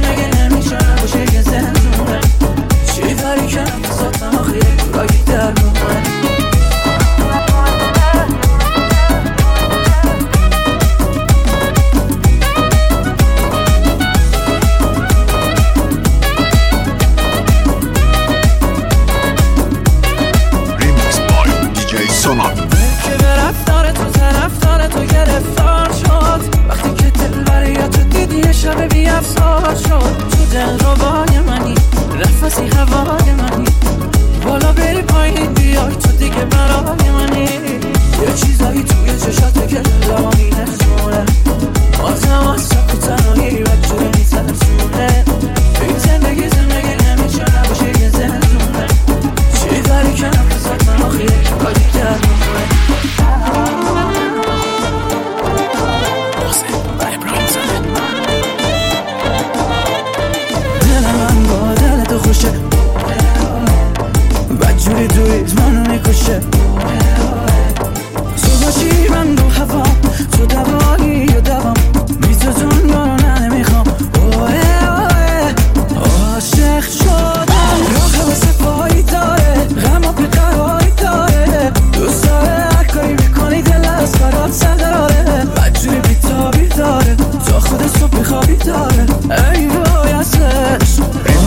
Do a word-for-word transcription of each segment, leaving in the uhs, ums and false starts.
زندگی نمیشه نباشه یه زندونه چی کاری کنم بساتم آخه یک جورایی در مومه که به رفتار تو طرفدار تو گرفتار شد وقتی که دلبریات تو دیدی یه شب بی افسار شد تو دل روای منی نفسی هوای منی بالا بری پایین بیای تو دیگه برای منی یه چیزایی توی چشاته که دلما مینزونه بازم از تو تنهایی و جوره میترسونه این زندگی زندگی نمیشه نباشه یه زندونه چی داری کنم بسات من آخی یک کاری کردم خوشه بدجوری دوید منو میکشه تو باشی من رو هوا تو دوایی یا دوام بی تو دنیا رو نه نمیخوام اوه اوه عاشق شدم راه واسه پایی داره غم و بیقراری داره دوست داره هر کاری میکنی دل از برات سر داره بدجوری بیتابی داره تا خود صبح خوابی داره ای وای ازش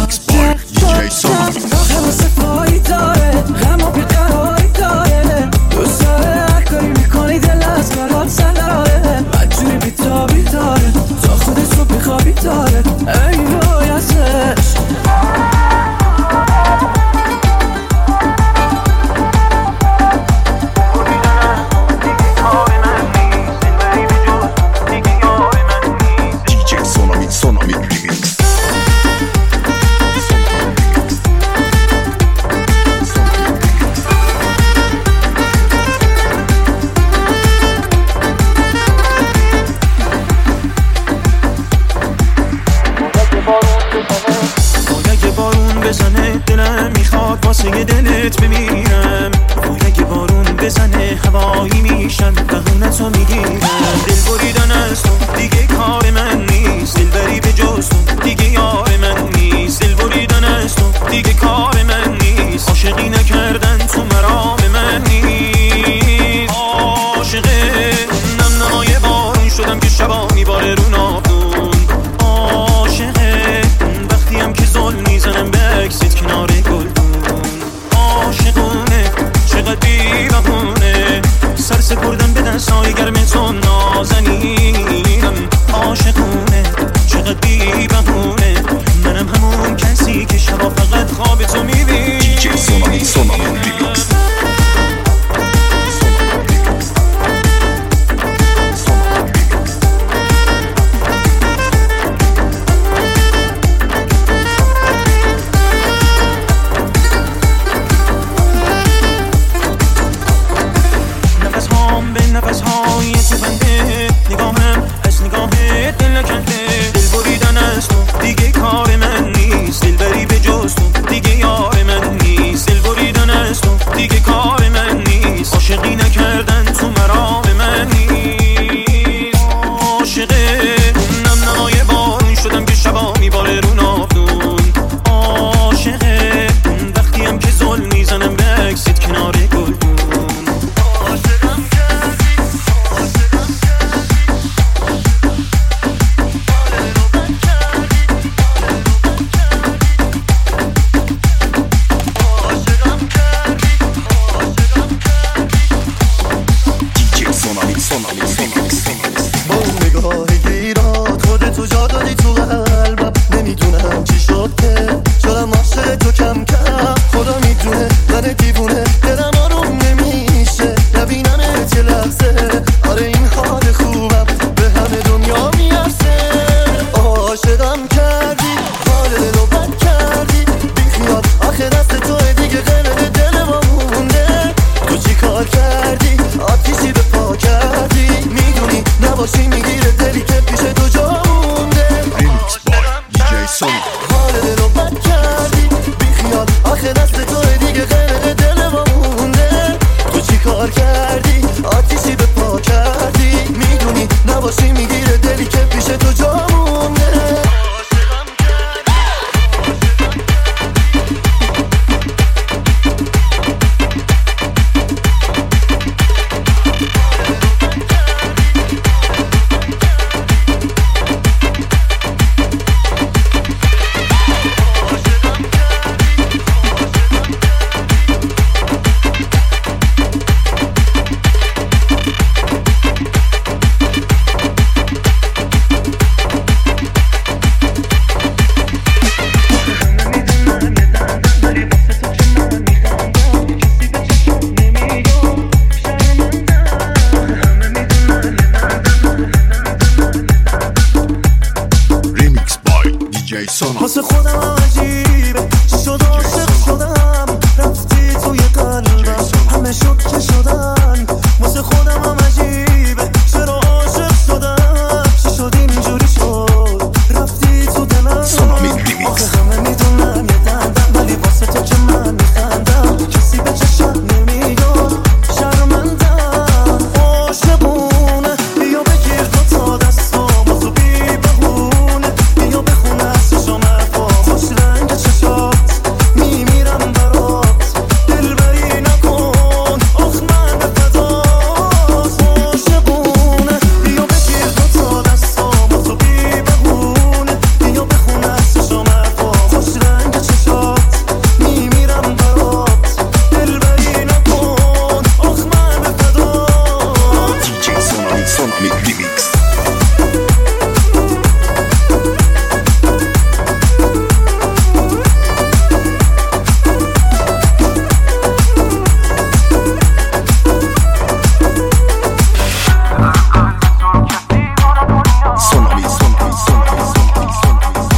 راه واسه پایی داره غم و بیقراری داره دوست داره هر کاری میکنی دل از برات سر داره بدجوری بیتابی داره تا خود صبح خوابی داره ای وای ازش واسه دلت بمیرم باید که بارون بزنه هوایی میشم بهونتو میگیرم دل بریدن از تو دیگه کار من نیست دل بری به جز تو دیگه یار من نیست دل بریدن از تو دیگه کار من نیست عاشقی نکردن تو مرام من نیست عاشقه نم نمای بارون شدم که شبا میباره رو نابون عاشقه وقتی هم که ظلم میزنم به عکست کنار گل عاشقونه چقدر بی بهونه سر سپردم به دستای گرم تو نازنینم عاشقونه چقدر بی بهونه منم همون کسی که شبا فقط خواب تو میبینم دیجی سونامی سونامی ریمیکس نفس های تو بنده نگاهم از نگاه دل نکنده دل بریدن از تو دیگه کار من نیست دل بری به جز تو دیگه یار من نیست دل بریدن از تو دیگه کار من نیست عاشقی نکردن تو مرام من نیست عاشقه نم نمای بارون شدم که شبا میباره رو نافدون عاشقه وقتی هم که ظلم میزنم به عکست کنار گلدون نباشی میگیره دلی که پیش تو جا مونده دیجی سونا. واسه خودم هم عجیبه شد عاشق شدم رفتی توی قلبم همه شد که شدن. واسه خودم هم عجیبه چرا عاشق شدم چی شد اینجوری شد رفتی تو دلم. آخه همه میدونم یه دندم ولی واسه تو که من میخندم کسی به چشم نمیاد شرمندم. عاشقونه بیا بگیر دو تا دستام تو بی بهونه بیا بخونه از چشم حرفا خوش رنگ چشات میمیرم برات دلبری نکن آخ من به فدات. عاشقونه بیا بگیر دو تا دستام تو بی بهونه بیا بخونه از چشم حرفا خوش رنگ چشات میمیرم برات دلبری نکن آخ من به فدات. دیجی سونامی سونامی ریمیکس. سونامی سونامی سونامی سونامی سونامی.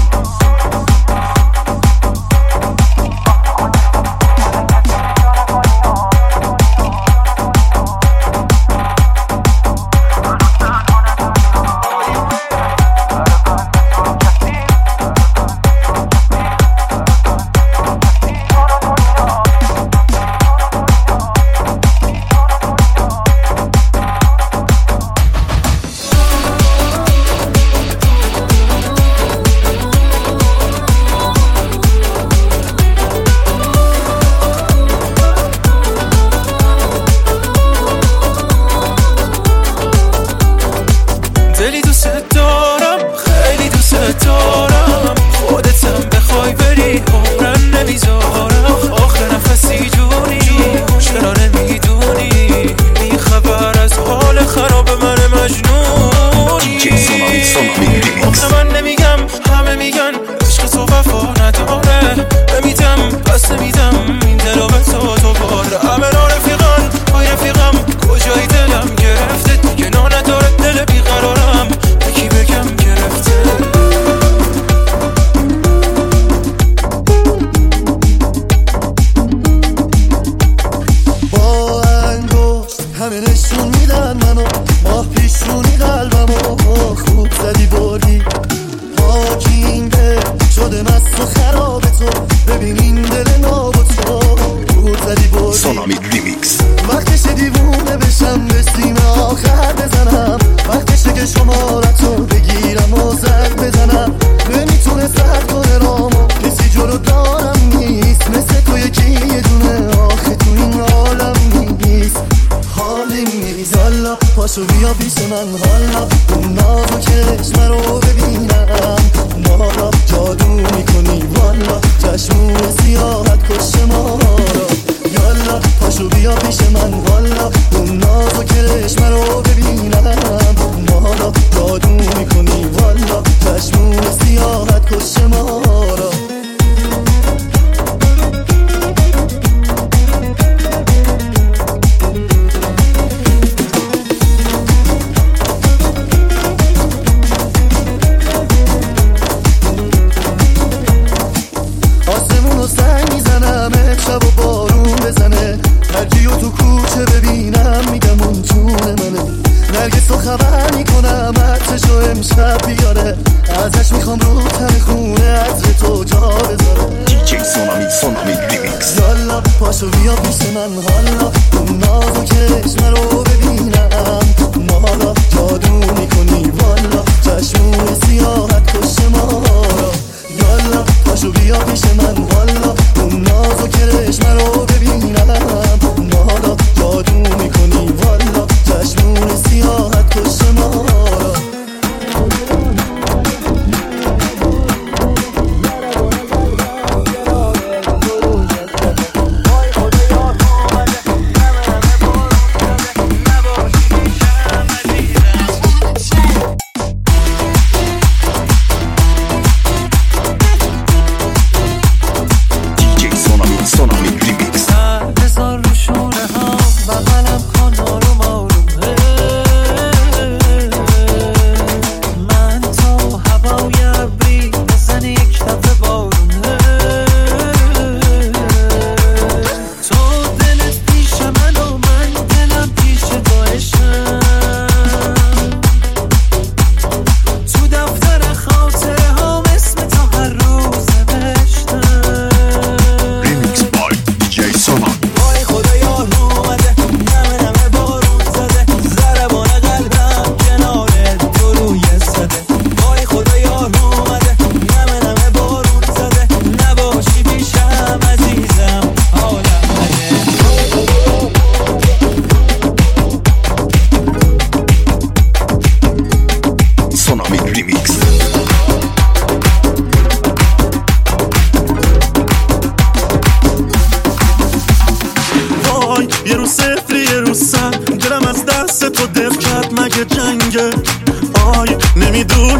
دلی دوست دارم خیلی دوست دارم خودتم بخوای بری عمرم نمیذارم. آخر نفسی جونی چرا نمیدونی بی خبر از حال خراب من مجنونی. دیجی سونامی سونامی ریمیکس. آخه من نمیگم همه میگن عشق تو وفا نداره نمیدم پس نمیدم این دلو به تو دوباره. همه رفیقان های رفیقم کجای دلم گرفته دیگه نا نداره دل بیقرارم یکی بگم گرفته. با انگشت همه نشون میدن منو ماه پیشونی قلبمو خوب زدی بردی پاکینگه شده مست و خراب تو ببین این دل ناب و تو خوب زدی بردی. سونامی ریمیکس. وقتش دیوونه بشم به سینه آخر بزنم وقتشه که شمارتو بگیرم و زنگ بزنم نمیتونه سرد کنه رامو کسی جلو دارم نیست مثل تو یکی یه دونه آخه تو این عالم نیست حالی نیست. حالا پاشو بیا پیش من حالا اون ناز و چشم رو ببینم ما را جادو میکنی والا چشمون سیاحت کش ما را. یالا پاشو بیا پیش من والا اون ناز و کرشم رو ببینم ما را جادو میکنی والا چشمون سیاحت کش ما را. آسمونو سنگ میزنم شب و بارون بزنه هرکیو تو کوچه ببینم میگم اون جون منه. نرگس رو خبر میکنم عطرشو امشب بیاره ازش میخوام رو تن خونه عطر تو جا بذاره. دیجی سونامی سونامی ریمیکس. یالا پاشو بیا پیش من حالا اون ناز و کرشم رو ببینم ما را جادو میکنی والا چشمون سیاحت کش ما را. یالا پاشو بیا پیش من حالا اون ناز و کرشم رو ببینم ما را جادو میکنی والا چشمون سیاحت کش ما را. دیجی سونامی سونامی ریمیکس. بذار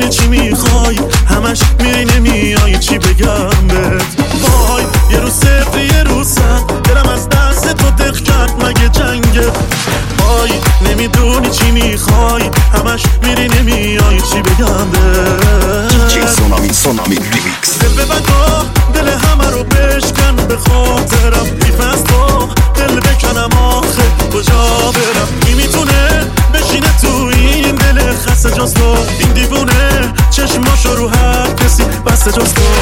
چی میخوای همش میری نمیای چی بگم بهت وای یه روز صفر یه روز صد دلم از دست تو دق کرد مگه جنگه وای نمیدونی چی میخوای همش میری نمیای چی بگم بهت دی جی سونامی سونامی ریمیکس دل ببندا دل همه رو بشکن به خاطرم بیف از تو دل بکنم آخه کجا برم کی میتونه بشینه تو این دل خسته جز تو این دیوونه چشماشو رو هر کسی بسته جز تو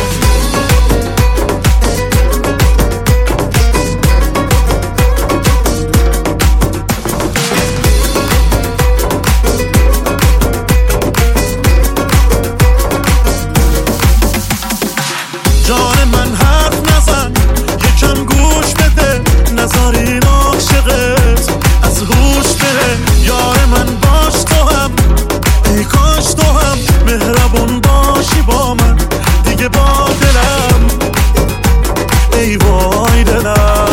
جان من حرف نزن یکم گوش بده نزار این عاشقت از هوش بره یار من باش تو هم ای کاش تو هم مهربون باشی با من دیگه با دلم ای وای دلم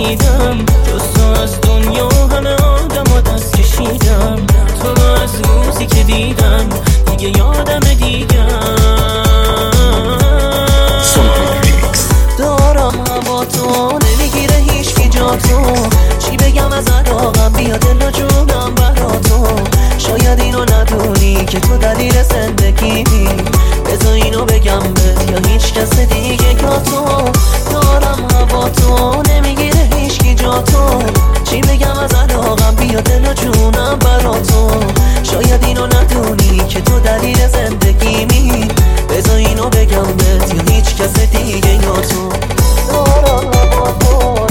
رسیدم، جز تو از دنیا همه آدم و دست کشیدم. تو رو از روزی که دیدم دیگه یادم دیگم. دارم هوا تو نمیگیره هیچ کی جا تو. چی بگم از علاقم بیا دل و جونم برا تو. شاید اینو ندونی که تو دلیل زندگیمی. بذار اینو بگم به یا هیچ کس دیگه یا تو. دارم هوا تو نمیگیره هیچ کی جا تو. چی بگم از علاقم بیا دل و جونم برا تو. شاید اینو ندونی که تو دلیل زندگیمی. بذار اینو بگم به یا هیچ کس دیگه یا تو. دارم هوا تو.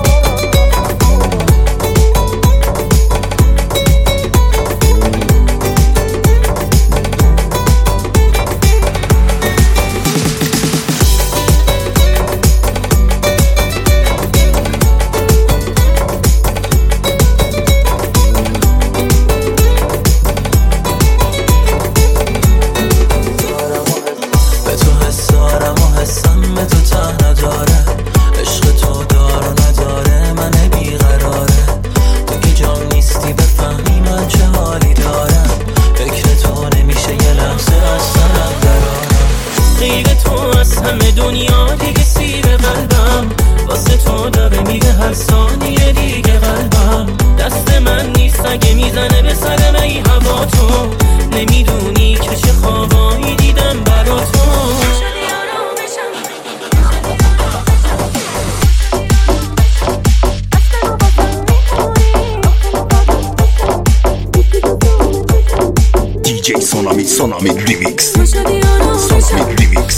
Sonami, Sonami Remix Sonami Remix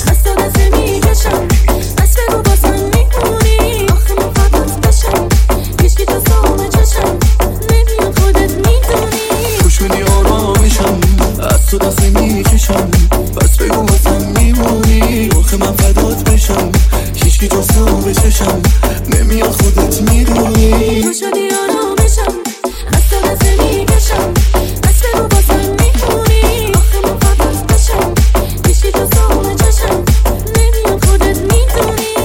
خوشونی آرامشم از تو دست میکشم بس بگو واسم میمونی آخه من فدات بشم هیچکی جز تو بچشم نمیاد خودت میدونی تو شدی آرامشم از تو دست میکشم بس بگو واسم میمونی آخه من فدات بشم هیچکی جز تو بچشم نمیاد خودت میدونی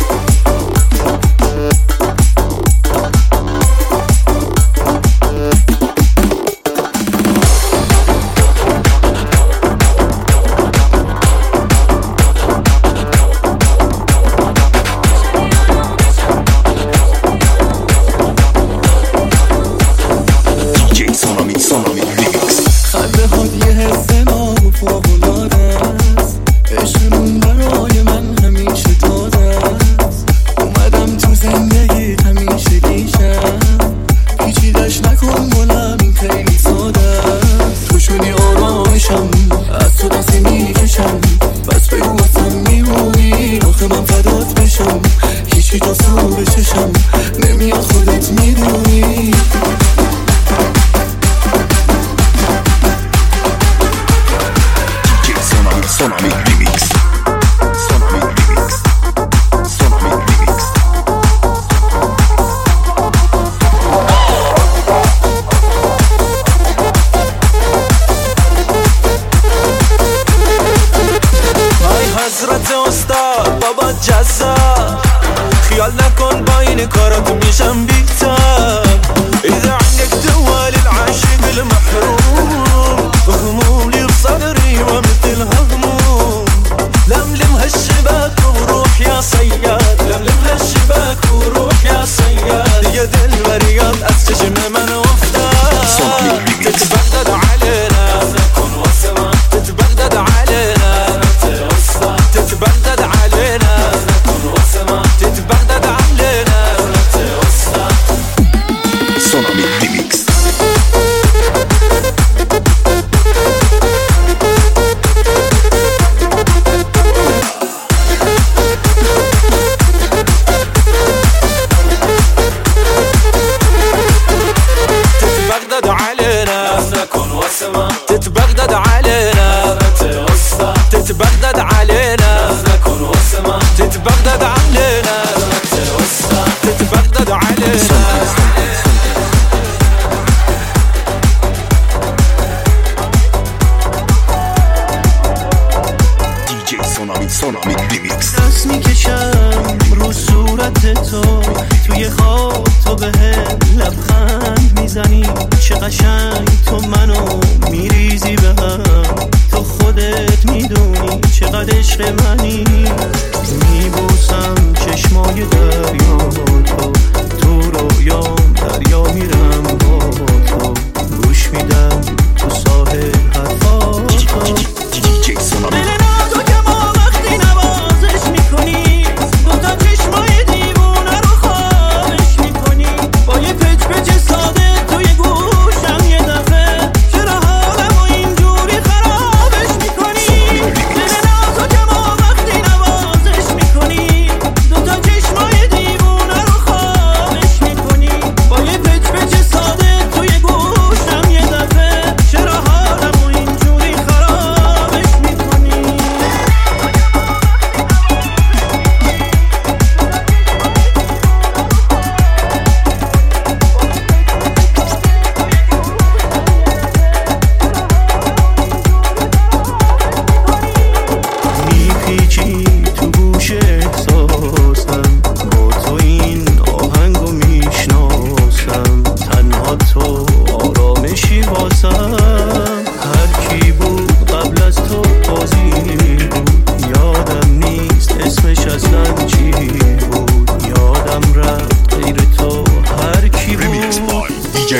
خيال نكون باين كرت مشان بيتك إذا عندك دوال العاشق المحروم هموم لي بصدري ومثل هموم لملم هالشباك وروح يا صياد لملم هالشباك وروح يا صياد يد الورياض أستجم من وفدك تتبدد علينا تتبدد علينا تتبدد علينا تتبدد علينا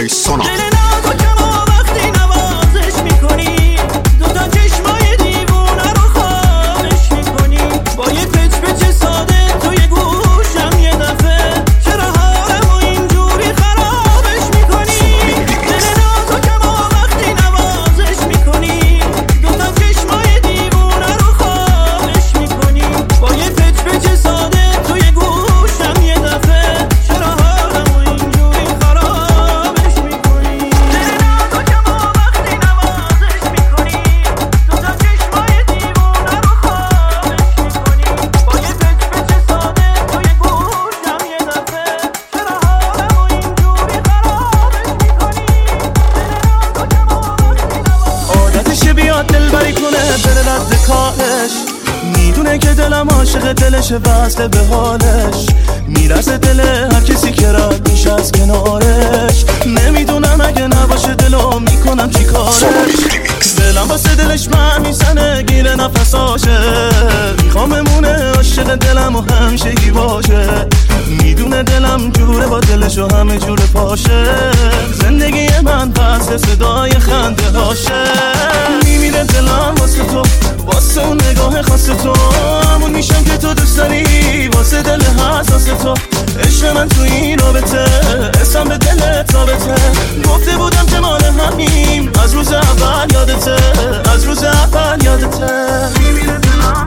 دیجی سونا. دلش وصله به حالش، میرسه دل هر کسی که رد میشه از کنارش. نمیدونم اگه نباشه دلو میکنم چی کارش. دلم واسه دلش من میزنه گیره نفساشه، میخوام بمونه عاشق دلم و همیشگی باشه. میدونه دلم جوره با دلش و همه جور پاشه. زندگی من پس صدای خنده هاشه. میمیره دلم واسه تو، واسه اون نگاه خاص تو. همون میشم که تو دوست داری، واسه دل حساس تو. عشق من تو این رابطه، اسم به دلت ثابته. گفته بودم که مال همیم، از روز اول یادته، از روز اول یادته. میمیره دلم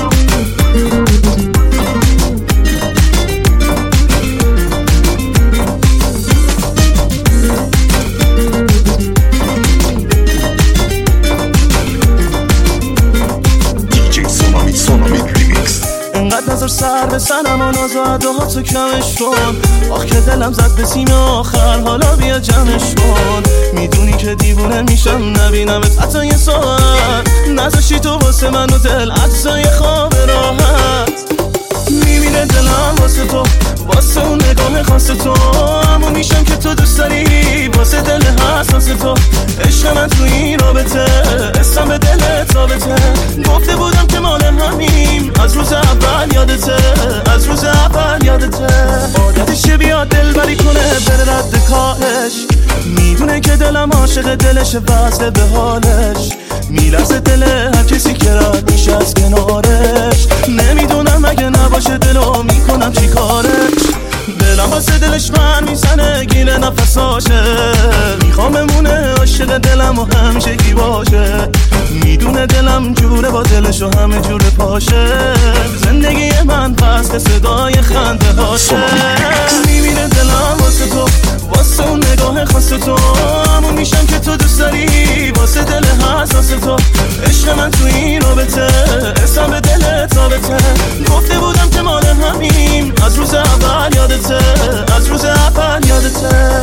نظر سر به سنم و ناز و عداها تو کمش کن. آخ که دلم زد به سیم آخر، حالا بیا جمعش کن. میدونی که دیوونه میشم نبینمت حتی یه ساعت. نذاشتی تو واسه من و دل عجزای خواب راحت. میمیره دلم واسه تو، واسه اون نگاه خاص تو. همون میشم که تو دوست داری، واسه دل حساس تو. عشق من تو این رابطه، اسم به دلت ثابته. گفته بودم که مال همیم، از روز اول یادته، از روز اول یادته. عادتشه بیاد دل بری کنه بره رد کارش. میدونه که دلم عاشق دلش وصله به حالش. میلرزه دل هر کسی که رد میشه از کنارش. نمیدونم اگه نباشه دلو میکنم چی کارش. دلم واسه دلش من میزنه گیله نفساشه. میخوام بمونه عاشق دلم و همیشگی باشه. میدونه دلم جوره با دلش و همه جور پاشه. زندگی من پس صدای خنده هاشه. میمیره دلم واسه تو، واسه اون نگاه خاص تو. همون میشم که تو دوست داری، واسه دل حساس تو. عشق من تو این رابطه، اسم به دلت ثابته. گفته بودم که مال همیم، از روز اول یادته، از روز اول یادته.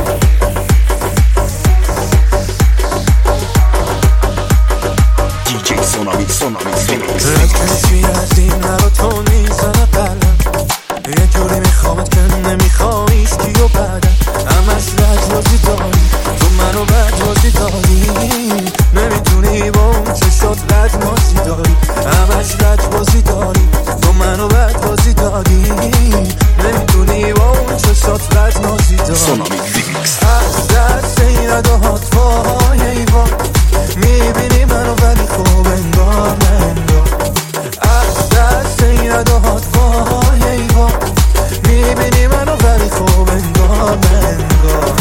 دیجی سونامی سونامی ریمیکس. کسی از این رو تو میزنه قلم. یه جوری میخوامت که نمیخوایش کی و بعدم. همش رد بازی داری، تو منو بد بازی داری. نمیتونی با اون چشات بد مازی داری. همش رد بازی داری، تو منو بد بازی داری. نمیتونی با اون چشات بد مازی داری. سونامی ریمیکس. از دست این رداهات وای ایوان. میبینی منو ولی خوب انگار ننگار. از دست این رداهات وای ایوان. میبینی منو ولی خوب انگار ننگار.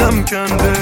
دلم کنده